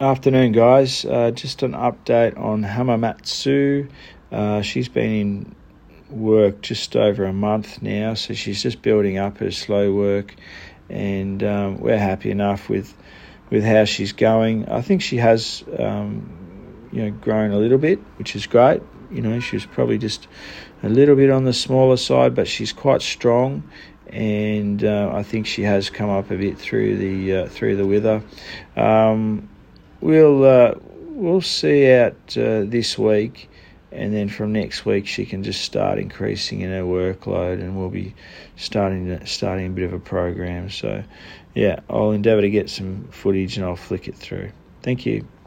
Afternoon, guys. Just an update on Hamamatsu. She's been in work just over a month now, so she's just building up her slow work, and we're happy enough with how she's going. I think she has, grown a little bit, which is great. She was probably just a little bit on the smaller side, but she's quite strong, and I think she has come up a bit through the wither. We'll see out this week, and then from next week she can just start increasing in her workload, and we'll be starting a bit of a program. So, yeah, I'll endeavour to get some footage and I'll flick it through. Thank you.